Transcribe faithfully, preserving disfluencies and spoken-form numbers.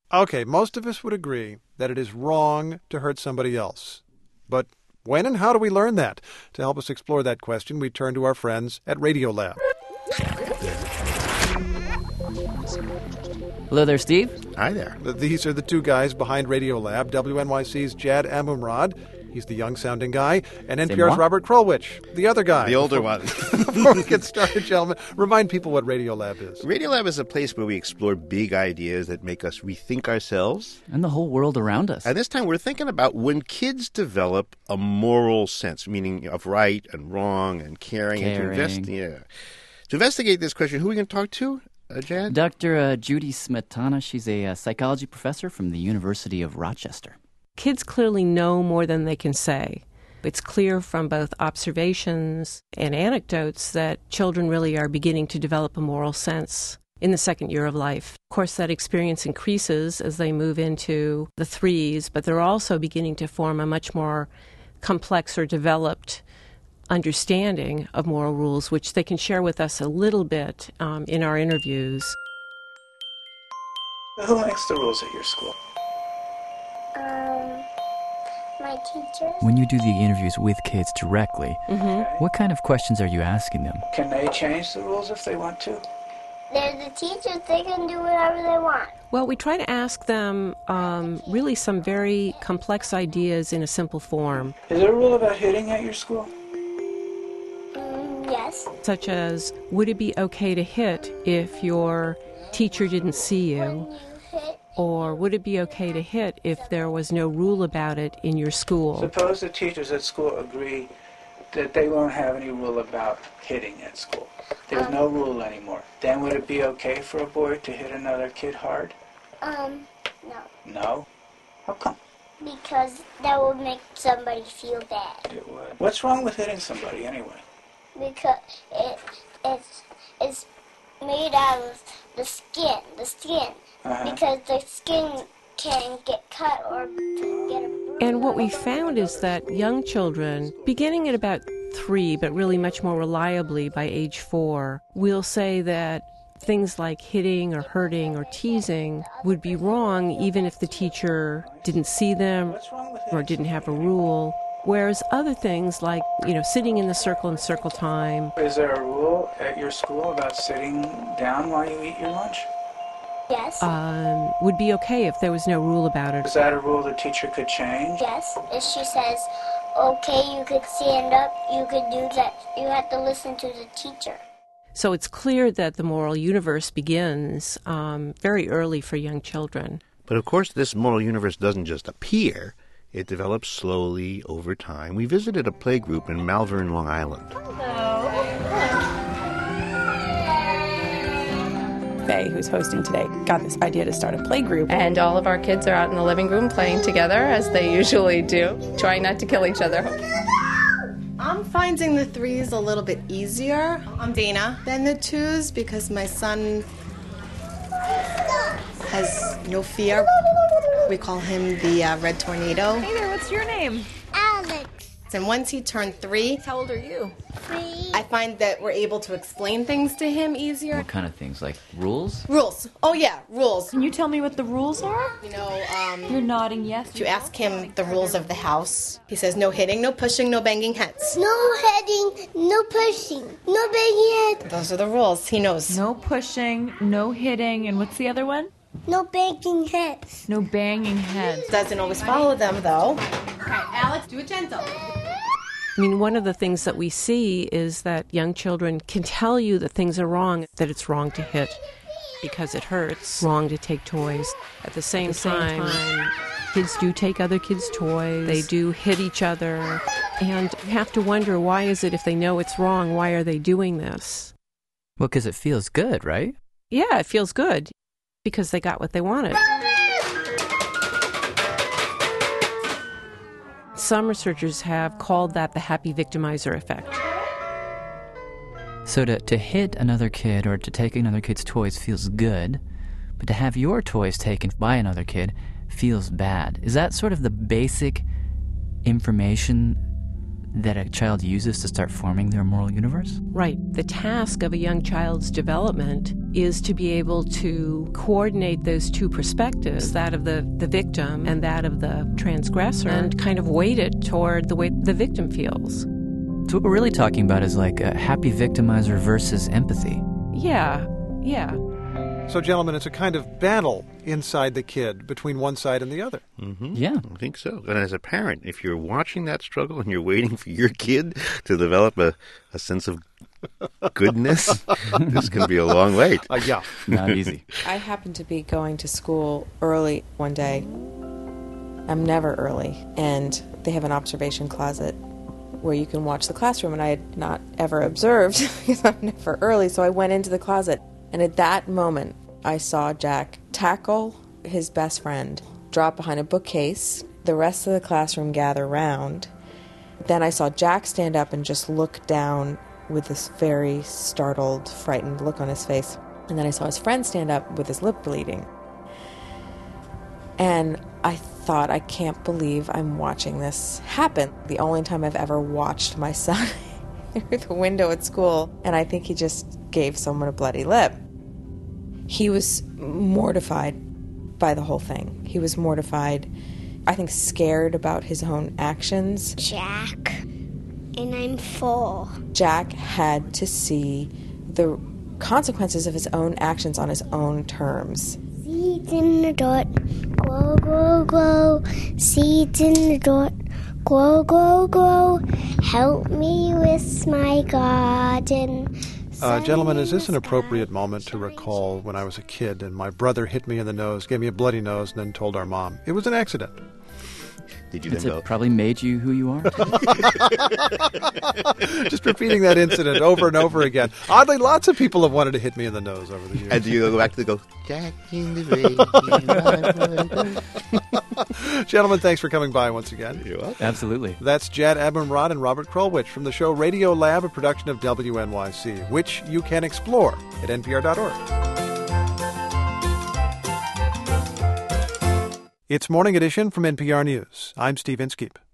Okay, most of us would agree that it is wrong to hurt somebody else. But when and how do we learn that? To help us explore that question, we turn to our friends at Radiolab. Hello there, Steve. Hi there. These are the two guys behind Radiolab, W N Y C's Jad Amumrad. He's the young-sounding guy. And N P R's Robert Krulwich, the other guy. The older before, one. Before we get started, gentlemen, remind people what Radiolab is. Radiolab is a place where we explore big ideas that make us rethink ourselves. And the whole world around us. And this time we're thinking about when kids develop a moral sense, meaning of right and wrong and caring. Caring. And to, invest, yeah. to investigate this question, who are we going to talk to, uh, Jan? Doctor Uh, Judy Smetana. She's a uh, psychology professor from the University of Rochester. Kids clearly know more than they can say. It's clear from both observations and anecdotes that children really are beginning to develop a moral sense in the second year of life. Of course, that experience increases as they move into the threes, but they're also beginning to form a much more complex or developed understanding of moral rules, which they can share with us a little bit um, in our interviews. Who makes the rules at your school? Um, my teachers. When you do the interviews with kids directly, Mm-hmm. what kind of questions are you asking them? Can they change the rules if they want to? They're the teachers, they can do whatever they want. Well, we try to ask them um, really some very complex ideas in a simple form, Is there a rule about hitting at your school? Mm, yes. such as, would it be okay to hit if your teacher didn't see you? When you hit, Or would it be okay to hit if there was no rule about it in your school? Suppose the teachers at school agree that they won't have any rule about hitting at school. There's no rule anymore. Then would it be okay for a boy to hit another kid hard? um, no. No. How come? Because that would make somebody feel bad. It would. What's wrong with hitting somebody anyway? Because it, it's, it's made out of the skin, the skin. Uh-huh. Because the skin can get cut or can get a bruise. And what we found is that young children, beginning at about three, but really much more reliably by age four, will say that things like hitting or hurting or teasing would be wrong even if the teacher didn't see them What's wrong with or hitting didn't have a rule. Whereas other things like, you know, sitting in the circle and circle time. Is there a rule at your school about sitting down while you eat your lunch? Yes. Um, would be okay if there was no rule about it. Is that a rule the teacher could change? Yes. If she says, okay, you could stand up, you could do that, you have to listen to the teacher. So it's clear that the moral universe begins um, very early for young children. But of course, this moral universe doesn't just appear. It develops slowly over time. We visited a playgroup in Malvern, Long Island. Faye, who's hosting today, got this idea to start a play group. And all of our kids are out in the living room playing together, as they usually do, trying not to kill each other. I'm finding the threes a little bit easier, I'm Dana, than the twos because my son has no fear. We call him the uh, Red Tornado. Hey there, what's your name? Alex. And once he turned three, How old are you? Three. I find that we're able to explain things to him easier. What kind of things? Like rules? Rules. Oh, yeah, rules. Can you tell me what the rules are? You know, um, You're nodding yes. you ask him the rules of the house. He says no hitting, no pushing, no banging heads. No heading, no pushing, no banging head, Those are the rules. He knows. No pushing, no hitting, and what's the other one? no banging heads. No banging heads. Doesn't always follow them, though. Okay, Alex, do it gentle. I mean, one of the things that we see is that young children can tell you that things are wrong, that it's wrong to hit because it hurts, wrong to take toys. At the same, At the time, same time, kids do take other kids' toys, they do hit each other, and you have to wonder, why is it if they know it's wrong, why are they doing this? Well, because it feels good, right? Yeah, it feels good because they got what they wanted. Some researchers have called that the happy victimizer effect. So to, to hit another kid or to take another kid's toys feels good, but to have your toys taken by another kid feels bad. Is that sort of the basic information that a child uses to start forming their moral universe? Right. The task of a young child's development is to be able to coordinate those two perspectives, that of the, the victim and that of the transgressor, and kind of weight it toward the way the victim feels. So what we're really talking about is like a happy victimizer versus empathy. Yeah, yeah. So, gentlemen, it's a kind of battle inside the kid between one side and the other. Mm-hmm. Yeah. I think so. And as a parent, if you're watching that struggle and you're waiting for your kid to develop a, a sense of goodness, this can be a long wait. Uh, yeah. Not easy. I happened to be going to school early one day. I'm never early. And they have an observation closet where you can watch the classroom. And I had not ever observed because I'm never early. So I went into the closet. And at that moment, I saw Jack tackle his best friend, drop behind a bookcase. The rest of the classroom gather round. Then I saw Jack stand up and just look down with this very startled, frightened look on his face. And then I saw his friend stand up with his lip bleeding. And I thought, I can't believe I'm watching this happen. The only time I've ever watched my son through the window at school, and I think he just gave someone a bloody lip. He was mortified by the whole thing. He was mortified, I think scared about his own actions. Jack, and I'm four. Jack had to see the consequences of his own actions on his own terms. Seeds in the dirt, grow, grow, grow. Seeds in the dirt, grow, grow, grow. Help me with my garden. Uh, gentlemen, is this an appropriate moment to recall when I was a kid and my brother hit me in the nose, gave me a bloody nose, and then told our mom? It was an accident. Did you It's then it go? probably made you who you are. Just repeating that incident over and over again. Oddly, lots of people have wanted to hit me in the nose over the years. And do you go back to the go, Jack in the rain? Gentlemen, thanks for coming by once again. You're welcome. Absolutely. That's Jad Abumrad and Robert Krulwich from the show Radio Lab, a production of W N Y C, which you can explore at N P R dot org. It's Morning Edition from N P R News. I'm Steve Inskeep.